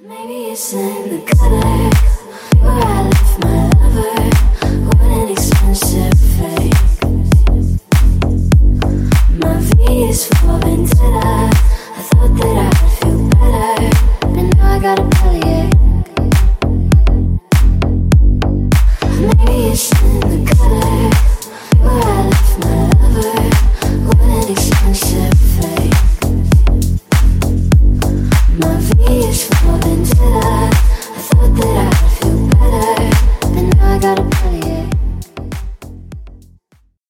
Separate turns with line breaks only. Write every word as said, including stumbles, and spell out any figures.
Maybe it's in the gutter where I left my lover. What an expensive fake. My V is for vendetta. I thought that I'd feel better, but now I got a bellyache. Maybe it's in the gutter where I left my lover. What an expensive fake. My V is for vendetta. I thought that I'd feel better, but now I gotta play.